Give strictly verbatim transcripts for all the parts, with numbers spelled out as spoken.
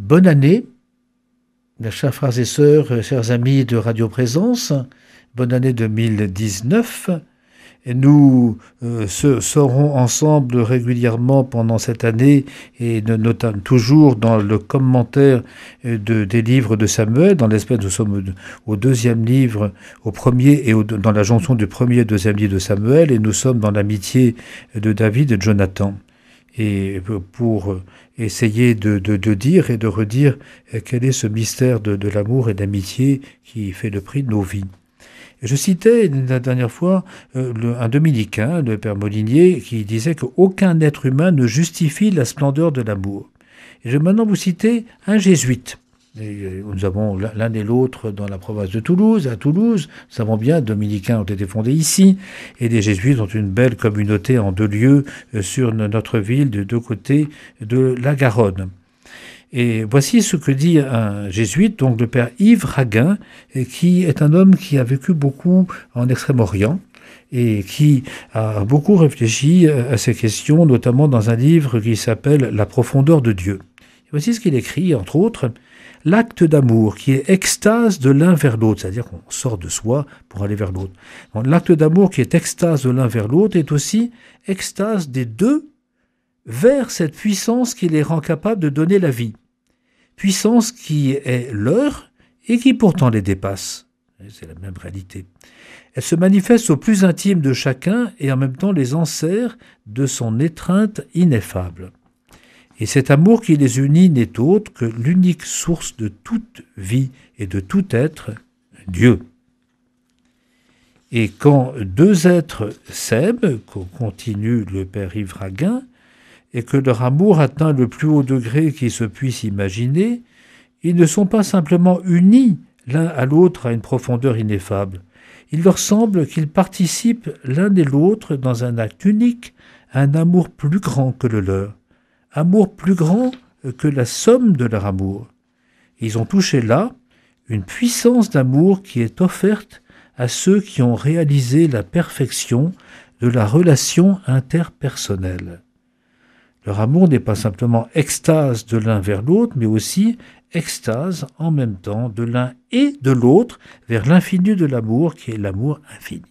bonne année, mes chers frères et sœurs, chers amis de Radio Présence, bonne année deux mille dix-neuf. Et nous euh, se, serons ensemble régulièrement pendant cette année et notamment toujours dans le commentaire de, des livres de Samuel. Dans l'espèce, nous sommes au deuxième livre, au premier et au, dans la jonction du premier et deuxième livre de Samuel, et nous sommes dans l'amitié de David et de Jonathan. Et pour essayer de, de, de dire et de redire quel est ce mystère de, de l'amour et de l'amitié qui fait le prix de nos vies. Je citais la dernière fois euh, le, un dominicain, le père Molinier, qui disait qu'aucun être humain ne justifie la splendeur de l'amour. Et je vais maintenant vous citer un jésuite. Et nous avons l'un et l'autre dans la province de Toulouse. À Toulouse, nous savons bien, dominicains ont été fondés ici, et les jésuites ont une belle communauté en deux lieux euh, sur notre ville, de deux côtés de la Garonne. Et voici ce que dit un jésuite, donc le père Yves Raguin, qui est un homme qui a vécu beaucoup en Extrême-Orient et qui a beaucoup réfléchi à ces questions, notamment dans un livre qui s'appelle « La profondeur de Dieu ». Et voici ce qu'il écrit, entre autres, « L'acte d'amour qui est extase de l'un vers l'autre », c'est-à-dire qu'on sort de soi pour aller vers l'autre. Donc l'acte d'amour qui est extase de l'un vers l'autre est aussi extase des deux vers cette puissance qui les rend capables de donner la vie. Puissance qui est leur et qui pourtant les dépasse. C'est la même réalité. Elle se manifeste au plus intime de chacun et en même temps les enserre de son étreinte ineffable. Et cet amour qui les unit n'est autre que l'unique source de toute vie et de tout être, Dieu. Et quand deux êtres s'aiment, continue le père Yves Raguin, et que leur amour atteint le plus haut degré qui se puisse imaginer, ils ne sont pas simplement unis l'un à l'autre à une profondeur ineffable. Il leur semble qu'ils participent l'un et l'autre dans un acte unique à un amour plus grand que le leur, amour plus grand que la somme de leur amour. Ils ont touché là une puissance d'amour qui est offerte à ceux qui ont réalisé la perfection de la relation interpersonnelle. Leur amour n'est pas simplement extase de l'un vers l'autre, mais aussi extase en même temps de l'un et de l'autre vers l'infini de l'amour qui est l'amour infini.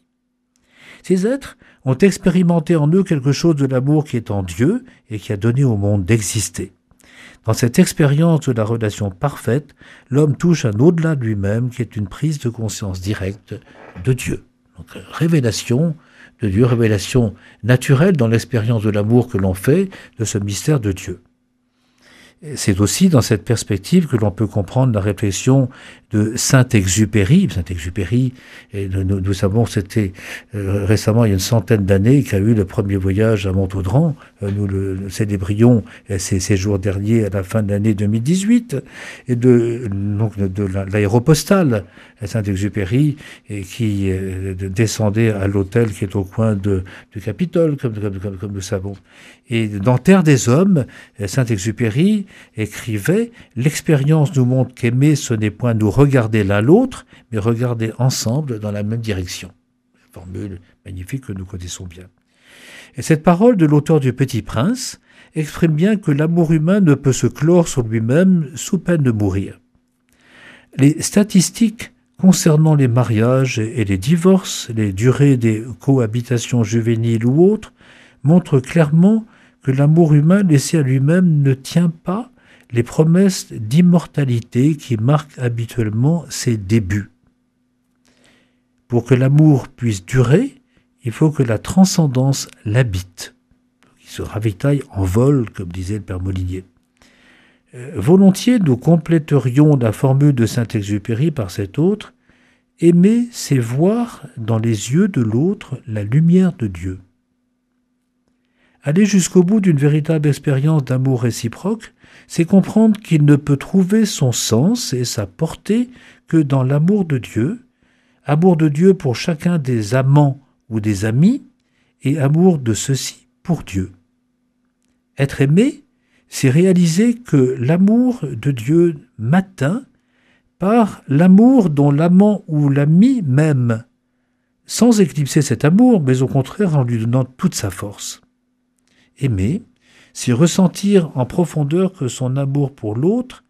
Ces êtres ont expérimenté en eux quelque chose de l'amour qui est en Dieu et qui a donné au monde d'exister. Dans cette expérience de la relation parfaite, l'homme touche un au-delà de lui-même qui est une prise de conscience directe de Dieu. Donc, révélation de Dieu, révélation naturelle dans l'expérience de l'amour que l'on fait de ce mystère de Dieu. C'est aussi dans cette perspective que l'on peut comprendre la réflexion de Saint-Exupéry. Saint-Exupéry, et nous, nous savons que c'était euh, récemment, il y a une centaine d'années, qu'a eu le premier voyage à Montaudran. Euh, nous le, le célébrions euh, ces, ces jours derniers à la fin de l'année deux mille dix-huit, et de, donc, de l'aéropostale Saint-Exupéry, et qui euh, descendait à l'hôtel qui est au coin de, du Capitole, comme, comme, comme, comme nous savons. Et dans Terre des Hommes, Saint-Exupéry écrivait « L'expérience nous montre qu'aimer, ce n'est point nous regarder l'un l'autre, mais regarder ensemble dans la même direction. » Formule magnifique que nous connaissons bien. Et cette parole de l'auteur du Petit Prince exprime bien que l'amour humain ne peut se clore sur lui-même sous peine de mourir. Les statistiques concernant les mariages et les divorces, les durées des cohabitations juvéniles ou autres, montrent clairement que l'amour humain laissé à lui-même ne tient pas les promesses d'immortalité qui marquent habituellement ses débuts. Pour que l'amour puisse durer, il faut que la transcendance l'habite. Il se ravitaille en vol, comme disait le père Molinier. Euh, volontiers, nous compléterions la formule de Saint-Exupéry par cette autre. Aimer, c'est voir dans les yeux de l'autre la lumière de Dieu. Aller jusqu'au bout d'une véritable expérience d'amour réciproque, c'est comprendre qu'il ne peut trouver son sens et sa portée que dans l'amour de Dieu, amour de Dieu pour chacun des amants ou des amis, et amour de ceux-ci pour Dieu. Être aimé, c'est réaliser que l'amour de Dieu m'atteint par l'amour dont l'amant ou l'ami m'aime, sans éclipser cet amour, mais au contraire en lui donnant toute sa force. Aimer, c'est ressentir en profondeur que son amour pour l'autre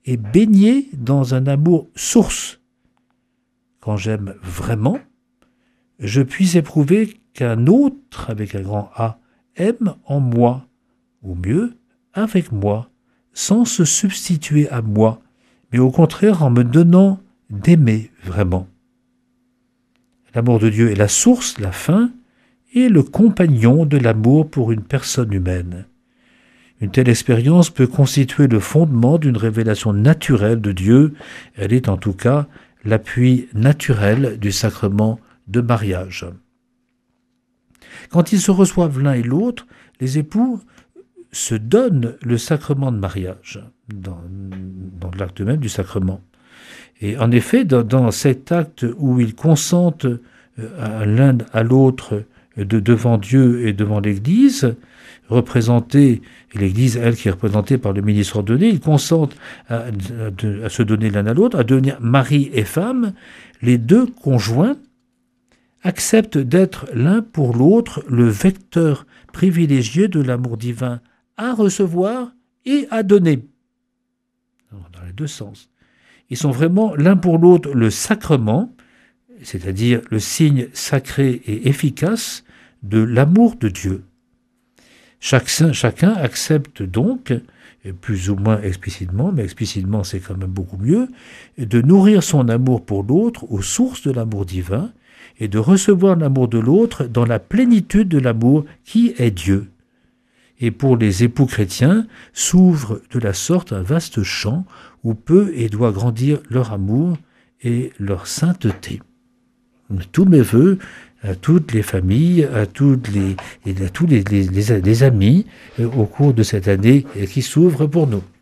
est baigné dans un amour source. Quand j'aime vraiment, je puis éprouver qu'un autre, avec un grand A, aime en moi, ou mieux, avec moi, sans se substituer à moi, mais au contraire en me donnant d'aimer vraiment. L'amour de Dieu est la source, la fin, et le compagnon de l'amour pour une personne humaine. Une telle expérience peut constituer le fondement d'une révélation naturelle de Dieu. Elle est en tout cas l'appui naturel du sacrement de mariage. Quand ils se reçoivent l'un et l'autre, les époux se donnent le sacrement de mariage, dans, dans l'acte même du sacrement. Et en effet, dans, dans cet acte où ils consentent à l'un à l'autre de devant Dieu et devant l'Église, représentée, et l'Église, elle, qui est représentée par le ministre ordonné, ils consentent à, à, à se donner l'un à l'autre, à devenir mari et femme. Les deux conjoints acceptent d'être l'un pour l'autre le vecteur privilégié de l'amour divin à recevoir et à donner. Dans les deux sens. Ils sont vraiment l'un pour l'autre le sacrement, c'est-à-dire le signe sacré et efficace de l'amour de Dieu. Chaque, chacun accepte donc, plus ou moins explicitement, mais explicitement c'est quand même beaucoup mieux, de nourrir son amour pour l'autre aux sources de l'amour divin et de recevoir l'amour de l'autre dans la plénitude de l'amour qui est Dieu. Et pour les époux chrétiens, s'ouvre de la sorte un vaste champ où peut et doit grandir leur amour et leur sainteté. Tous mes vœux à toutes les familles, à, toutes les, et à tous les, les, les, les amis euh, au cours de cette année qui s'ouvre pour nous.